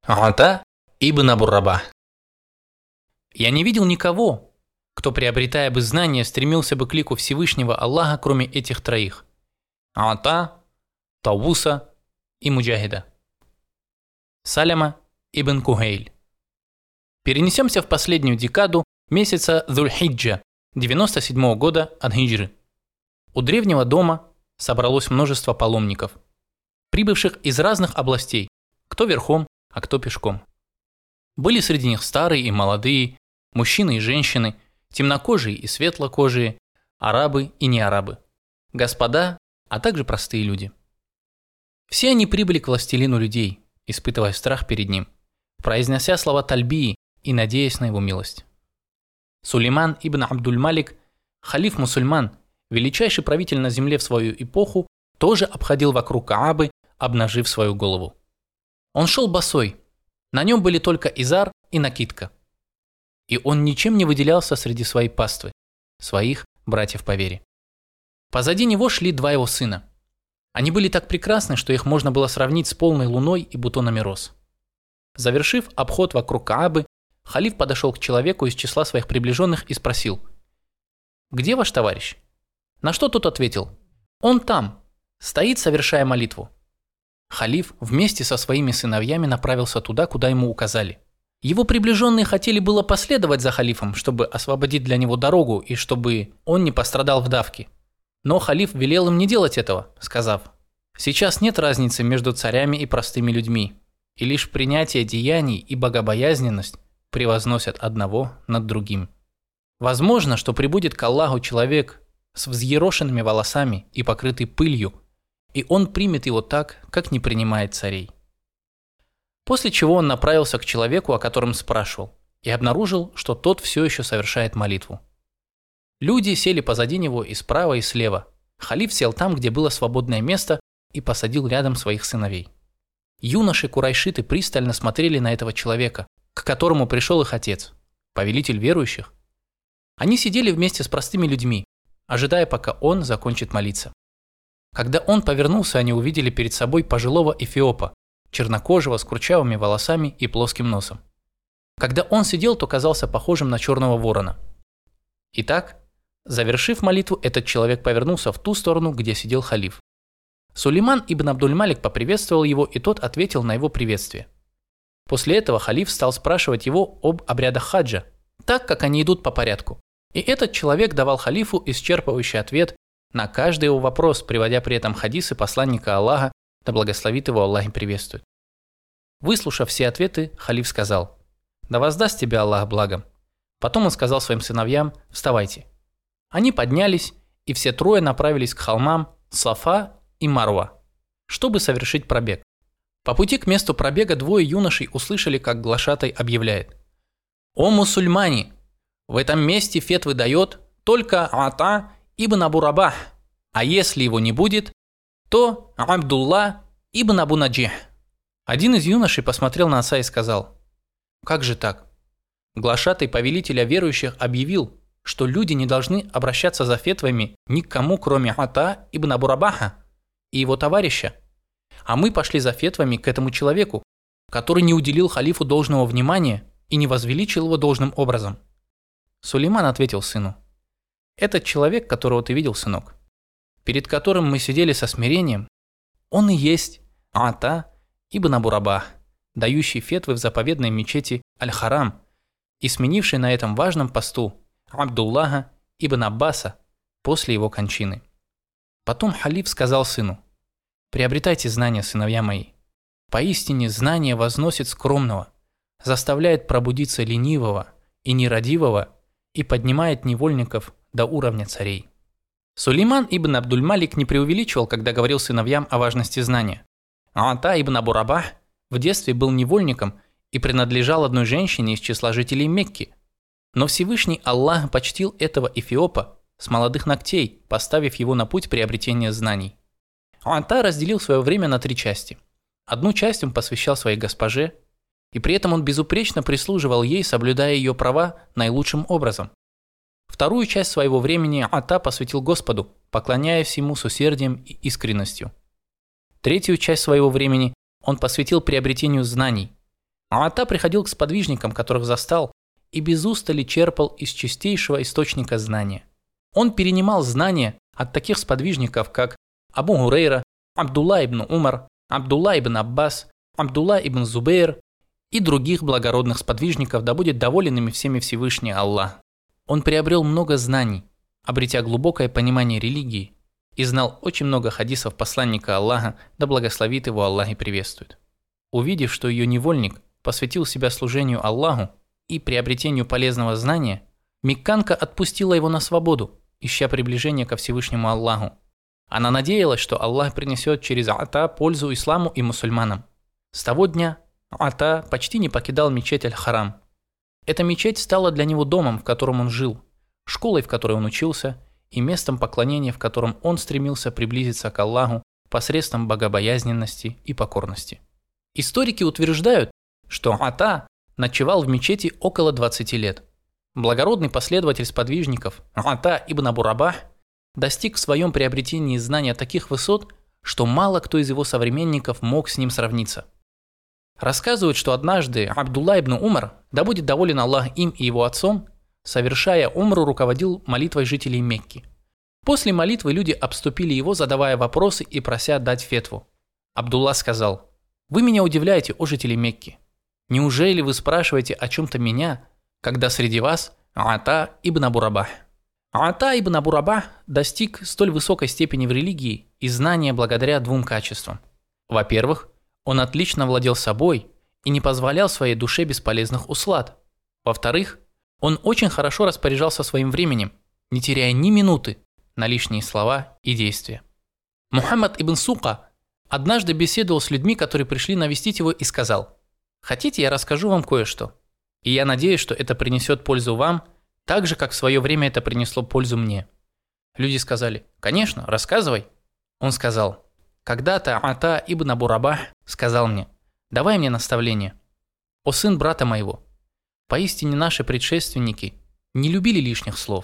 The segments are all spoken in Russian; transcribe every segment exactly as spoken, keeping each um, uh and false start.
Ата ибн Абу Рабах. Я не видел никого, кто, приобретая бы знания, стремился бы к лику Всевышнего Аллаха, кроме этих троих – Ата, Тауса и Муджахида. Саляма ибн Кухейль. Перенесемся в последнюю декаду месяца Зуль-Хиджа девяносто седьмого года от Хиджры. У древнего дома собралось множество паломников, прибывших из разных областей, кто верхом, а кто пешком. Были среди них старые и молодые, мужчины и женщины, темнокожие и светлокожие, арабы и неарабы, господа, а также простые люди. Все они прибыли к властелину людей, испытывая страх перед ним, произнося слова тальбии и надеясь на его милость. Сулейман ибн Абдуль-Малик, халиф мусульман, величайший правитель на земле в свою эпоху, тоже обходил вокруг Каабы, обнажив свою голову. Он шел босой, на нем были только изар и накидка. И он ничем не выделялся среди своей паствы, своих братьев по вере. Позади него шли два его сына. Они были так прекрасны, что их можно было сравнить с полной луной и бутонами роз. Завершив обход вокруг Каабы, халиф подошел к человеку из числа своих приближенных и спросил: «Где ваш товарищ?» На что тот ответил: «Он там, стоит, совершая молитву». Халиф вместе со своими сыновьями направился туда, куда ему указали. Его приближенные хотели было последовать за халифом, чтобы освободить для него дорогу и чтобы он не пострадал в давке. Но халиф велел им не делать этого, сказав: «Сейчас нет разницы между царями и простыми людьми, и лишь принятие деяний и богобоязненность превозносят одного над другим. Возможно, что прибудет к Аллаху человек с взъерошенными волосами и покрытый пылью, и он примет его так, как не принимает царей». После чего он направился к человеку, о котором спрашивал, и обнаружил, что тот все еще совершает молитву. Люди сели позади него и справа, и слева. Халиф сел там, где было свободное место, и посадил рядом своих сыновей. Юноши-курайшиты пристально смотрели на этого человека, к которому пришел их отец, повелитель верующих. Они сидели вместе с простыми людьми, ожидая, пока он закончит молиться. Когда он повернулся, они увидели перед собой пожилого эфиопа, чернокожего, с курчавыми волосами и плоским носом. Когда он сидел, то казался похожим на черного ворона. Итак, завершив молитву, этот человек повернулся в ту сторону, где сидел халиф. Сулейман ибн Абдуль-Малик поприветствовал его, и тот ответил на его приветствие. После этого халиф стал спрашивать его об обрядах хаджа, так как они идут по порядку. И этот человек давал халифу исчерпывающий ответ на каждый его вопрос, приводя при этом хадисы посланника Аллаха, да благословит его Аллах и приветствует. Выслушав все ответы, халиф сказал: «Да воздаст тебе Аллах благом». Потом он сказал своим сыновьям: «Вставайте». Они поднялись, и все трое направились к холмам Сафа и Марва, чтобы совершить пробег. По пути к месту пробега двое юношей услышали, как глашатай объявляет: «О мусульмане! В этом месте фетвы дает только Ата ибн Абу Рабах, а если его не будет, то Абдулла ибн Абу Наджих». Один из юношей посмотрел на отца и сказал: «Как же так? Глашатай повелителя верующих объявил, что люди не должны обращаться за фетвами ни к кому, кроме Ата ибн Абу Рабаха и его товарища. А мы пошли за фетвами к этому человеку, который не уделил халифу должного внимания и не возвеличил его должным образом». Сулейман ответил сыну: «Этот человек, которого ты видел, сынок, перед которым мы сидели со смирением, он и есть Ата ибн Абу Рабах, дающий фетвы в заповедной мечети Аль-Харам и сменивший на этом важном посту Абдуллаха ибн Аббаса после его кончины». Потом халиф сказал сыну: «Приобретайте знания, сыновья мои. Поистине знание возносит скромного, заставляет пробудиться ленивого и нерадивого и поднимает невольников до уровня царей». Сулейман ибн Абдуль-Малик не преувеличивал, когда говорил сыновьям о важности знания. Ата ибн Абу Рабах в детстве был невольником и принадлежал одной женщине из числа жителей Мекки. Но Всевышний Аллах почтил этого эфиопа с молодых ногтей, поставив его на путь приобретения знаний. Ата разделил свое время на три части. Одну часть он посвящал своей госпоже, и при этом он безупречно прислуживал ей, соблюдая ее права наилучшим образом. Вторую часть своего времени Ата посвятил Господу, поклоняясь Ему с усердием и искренностью. Третью часть своего времени он посвятил приобретению знаний, Ата приходил к сподвижникам, которых застал, и без устали черпал из чистейшего источника знания. Он перенимал знания от таких сподвижников, как Абу Гурейра, Абдулла ибн Умар, Абдулла ибн Аббас, Абдулла ибн Зубейр и других благородных сподвижников, да будет доволен ими всеми Всевышний Аллах. Он приобрел много знаний, обретя глубокое понимание религии, и знал очень много хадисов посланника Аллаха, да благословит его Аллах и приветствует. Увидев, что ее невольник посвятил себя служению Аллаху и приобретению полезного знания, Мекканка отпустила его на свободу, ища приближения ко Всевышнему Аллаху. Она надеялась, что Аллах принесет через Ата пользу исламу и мусульманам. С того дня Ата почти не покидал мечеть Аль-Харам. Эта мечеть стала для него домом, в котором он жил, школой, в которой он учился, и местом поклонения, в котором он стремился приблизиться к Аллаху посредством богобоязненности и покорности. Историки утверждают, что Ата ночевал в мечети около двадцати лет. Благородный последователь сподвижников Ата ибн Абу Рабах достиг в своем приобретении знания таких высот, что мало кто из его современников мог с ним сравниться. Рассказывают, что однажды Абдулла ибн Умар, да будет доволен Аллах им и его отцом, совершая умру, руководил молитвой жителей Мекки. После молитвы люди обступили его, задавая вопросы и прося дать фетву. Абдулла сказал: «Вы меня удивляете, о жители Мекки. Неужели вы спрашиваете о чем-то меня, когда среди вас Ата ибн Абу Рабах?» Ата ибн Абу Рабах достиг столь высокой степени в религии и знания благодаря двум качествам. Во-первых, он отлично владел собой и не позволял своей душе бесполезных услад. Во-вторых, он очень хорошо распоряжался своим временем, не теряя ни минуты на лишние слова и действия. Мухаммад ибн Сука однажды беседовал с людьми, которые пришли навестить его, и сказал: «Хотите, я расскажу вам кое-что? И я надеюсь, что это принесет пользу вам, так же, как в свое время это принесло пользу мне». Люди сказали: «Конечно, рассказывай». Он сказал: «Когда-то Ата ибн Абу Рабах сказал мне: давай мне наставление. О сын брата моего, поистине наши предшественники не любили лишних слов».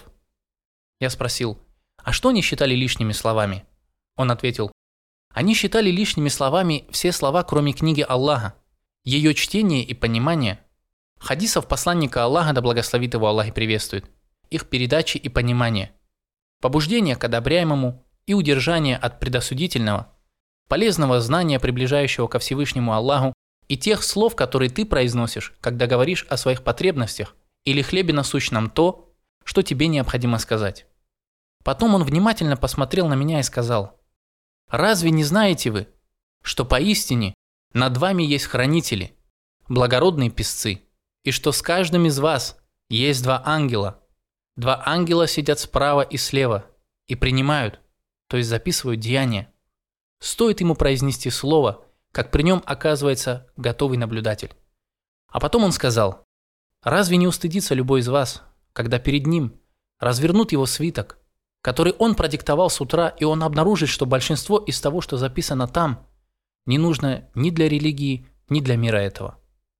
Я спросил: а что они считали лишними словами? Он ответил: они считали лишними словами все слова, кроме книги Аллаха, ее чтение и понимание, хадисов посланника Аллаха, да благословит его Аллах и приветствует, их передачи и понимание, побуждение к одобряемому и удержание от предосудительного, полезного знания, приближающего ко Всевышнему Аллаху, и тех слов, которые ты произносишь, когда говоришь о своих потребностях или хлебе насущном то, что тебе необходимо сказать. Потом он внимательно посмотрел на меня и сказал: «Разве не знаете вы, что поистине над вами есть хранители, благородные песцы, и что с каждым из вас есть два ангела? Два ангела сидят справа и слева и принимают, то есть записывают деяния. Стоит ему произнести слово, как при нем оказывается готовый наблюдатель». А потом он сказал: «Разве не устыдится любой из вас, когда перед ним развернут его свиток, который он продиктовал с утра, и он обнаружит, что большинство из того, что записано там, не нужно ни для религии, ни для мира этого».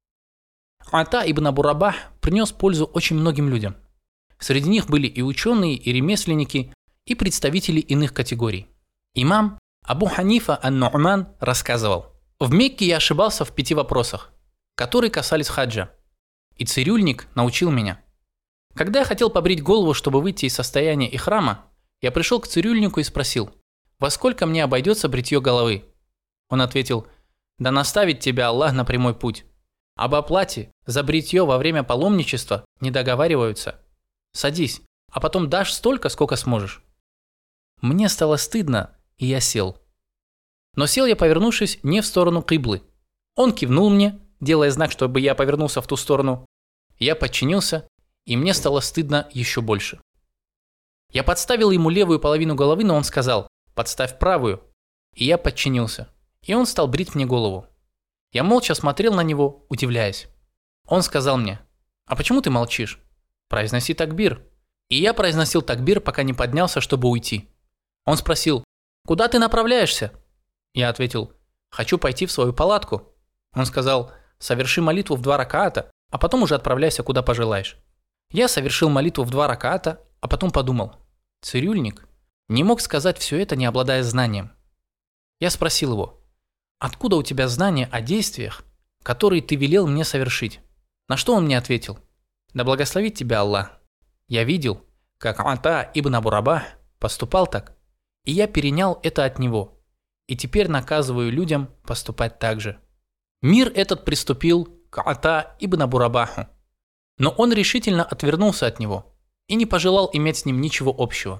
Ата ибн Абу Рабах принес пользу очень многим людям. Среди них были и ученые, и ремесленники, и представители иных категорий. Имам Абу Ханифа ан-Ну'ман рассказывал: «В Мекке я ошибался в пяти вопросах, которые касались хаджа, и цирюльник научил меня. Когда я хотел побрить голову, чтобы выйти из состояния ихрама, я пришел к цирюльнику и спросил: во сколько мне обойдется бритье головы? Он ответил: да наставит тебя Аллах на прямой путь. Об оплате за бритье во время паломничества не договариваются. Садись, а потом дашь столько, сколько сможешь». Мне стало стыдно, и я сел. Но сел я, повернувшись не в сторону киблы. Он кивнул мне, делая знак, чтобы я повернулся в ту сторону. Я подчинился, и мне стало стыдно еще больше. Я подставил ему левую половину головы, но он сказал: подставь правую. И я подчинился. И он стал брить мне голову. Я молча смотрел на него, удивляясь. Он сказал мне: а почему ты молчишь? Произноси такбир. И я произносил такбир, пока не поднялся, чтобы уйти. Он спросил: куда ты направляешься? Я ответил: хочу пойти в свою палатку. Он сказал: соверши молитву в два ракаата, а потом уже отправляйся куда пожелаешь. Я совершил молитву в два ракаата, а потом подумал: цирюльник не мог сказать все это, не обладая знанием. Я спросил его: откуда у тебя знания о действиях, который ты велел мне совершить». На что он мне ответил: «Да благословит тебя Аллах. Я видел, как Ата ибн Абу Рабах поступал так, и я перенял это от него, и теперь наказываю людям поступать так же». Мир этот приступил к Ата ибн Абу Рабаху, но он решительно отвернулся от него и не пожелал иметь с ним ничего общего.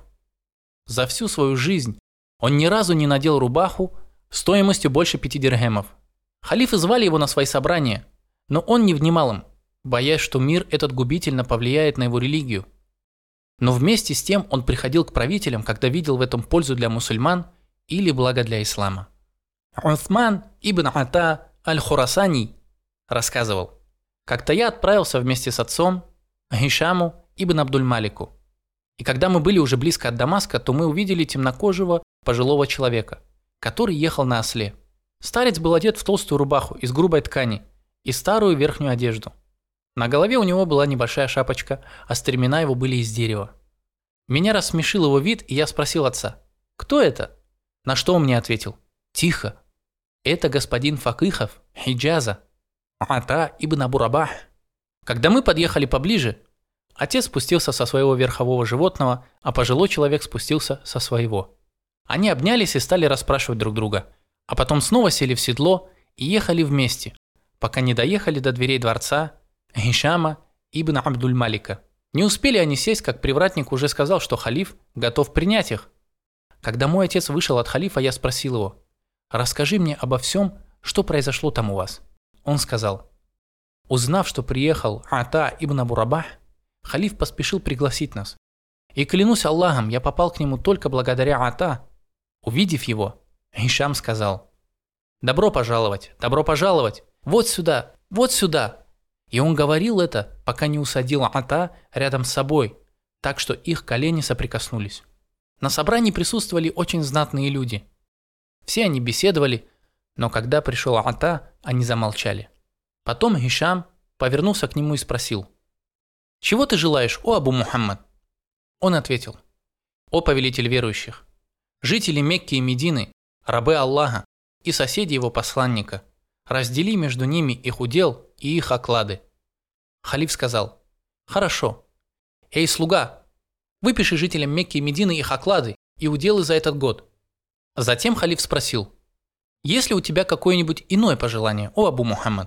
За всю свою жизнь он ни разу не надел рубаху стоимостью больше пяти дирхемов. Халифы звали его на свои собрания, но он не внимал им, боясь, что мир этот губительно повлияет на его религию. Но вместе с тем он приходил к правителям, когда видел в этом пользу для мусульман или благо для ислама. Усман ибн Ата аль-Хурасани рассказывал: «Как-то я отправился вместе с отцом Гишаму ибн Абдуль-Малику. И когда мы были уже близко от Дамаска, то мы увидели темнокожего пожилого человека, который ехал на осле. Старец был одет в толстую рубаху из грубой ткани и старую верхнюю одежду. На голове у него была небольшая шапочка, а стремена его были из дерева. Меня рассмешил его вид, и я спросил отца: «Кто это?» На что он мне ответил: «Тихо, это господин Факихов Хиджаза, Ата ибн Абу Рабах». Когда мы подъехали поближе, отец спустился со своего верхового животного, а пожилой человек спустился со своего. Они обнялись и стали расспрашивать друг друга, а потом снова сели в седло и ехали вместе, пока не доехали до дверей дворца Гишама ибн Абдуль-Малика. Не успели они сесть, как привратник уже сказал, что халиф готов принять их. Когда мой отец вышел от халифа, я спросил его: «Расскажи мне обо всем, что произошло там у вас». Он сказал: «Узнав, что приехал Ата ибн Абу Рабах, халиф поспешил пригласить нас. И клянусь Аллахом, я попал к нему только благодаря Ата». Увидев его, Гишам сказал: «Добро пожаловать, добро пожаловать, вот сюда, вот сюда». И он говорил это, пока не усадил Ата рядом с собой, так что их колени соприкоснулись. На собрании присутствовали очень знатные люди. Все они беседовали, но когда пришел Ата, они замолчали. Потом Гишам повернулся к нему и спросил: «Чего ты желаешь, о Абу Мухаммад?» Он ответил: «О повелитель верующих, жители Мекки и Медины, рабы Аллаха и соседи его посланника, раздели между ними их удел и их оклады». Халиф сказал: «Хорошо. Эй, слуга, выпиши жителям Мекки и Медины их оклады и уделы за этот год». Затем халиф спросил: «Есть ли у тебя какое-нибудь иное пожелание, о Абу Мухаммад?»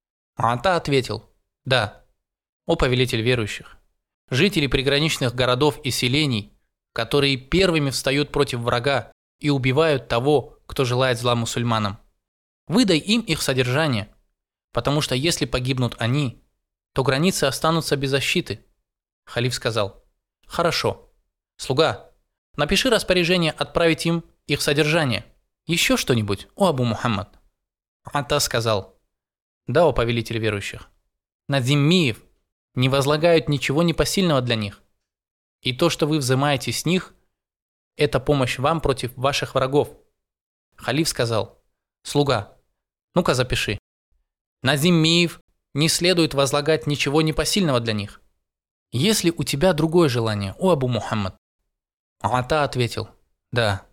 Ата ответил: «Да, о повелитель верующих, жители приграничных городов и селений, которые первыми встают против врага и убивают того, кто желает зла мусульманам, выдай им их содержание, потому что если погибнут они, то границы останутся без защиты». Халиф сказал: «Хорошо. Слуга, напиши распоряжение отправить им их содержание. Еще что-нибудь, о Абу Мухаммад?» Ата сказал: «Да, о повелитель верующих, на зиммиев не возлагают ничего непосильного для них, и то, что вы взимаете с них, это помощь вам против ваших врагов». Халиф сказал: «Слуга, ну-ка запиши. На зиммиев не следует возлагать ничего непосильного для них. Есть ли у тебя другое желание, о Абу Мухаммад?» Ата ответил: «Да.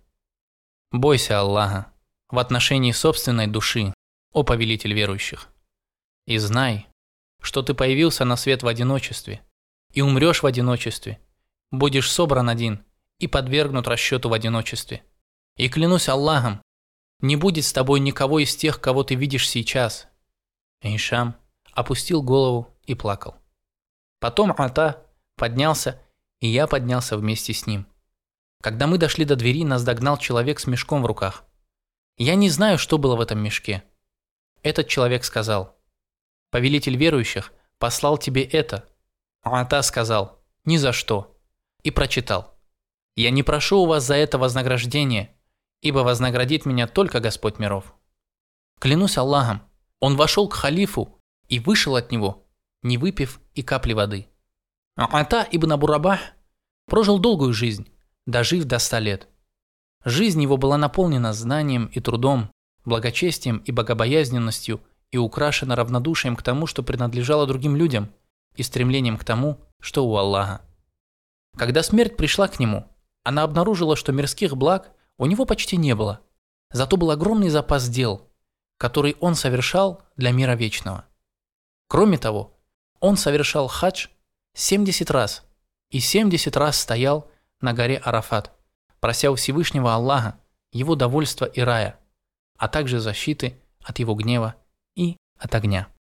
Бойся Аллаха в отношении собственной души, о повелитель верующих, и знай, что ты появился на свет в одиночестве и умрешь в одиночестве, будешь собран один и подвергнут расчету в одиночестве. И клянусь Аллахом, не будет с тобой никого из тех, кого ты видишь сейчас». Гишам опустил голову и плакал. Потом Ата поднялся, и я поднялся вместе с ним. Когда мы дошли до двери, нас догнал человек с мешком в руках. Я не знаю, что было в этом мешке. Этот человек сказал: «Повелитель верующих послал тебе это». Ата сказал: «Ни за что». И прочитал: «Я не прошу у вас за это вознаграждение, ибо вознаградит меня только Господь миров». Клянусь Аллахом, он вошел к халифу и вышел от него, не выпив и капли воды. Ата ибн Абу Рабах прожил долгую жизнь, дожив до ста лет. Жизнь его была наполнена знанием и трудом, благочестием и богобоязненностью и украшена равнодушием к тому, что принадлежало другим людям, и стремлением к тому, что у Аллаха. Когда смерть пришла к нему, она обнаружила, что мирских благ у него почти не было, зато был огромный запас дел, который он совершал для мира вечного. Кроме того, он совершал хадж семьдесят раз и семьдесят раз стоял на горе Арафат, прося у Всевышнего Аллаха его довольства и рая, а также защиты от его гнева и от огня.